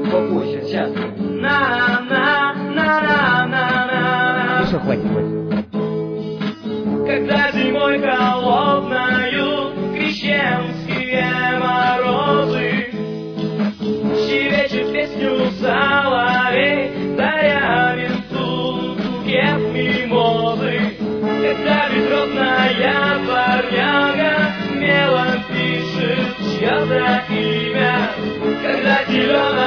попозже, сейчас. Ну что, хватит. Когда зимой холодною крещенские морозы щебечет песню соловей, даря венцу букет мимозы. Когда безродная дворняга смело пишет чье-то имя, когда зеленая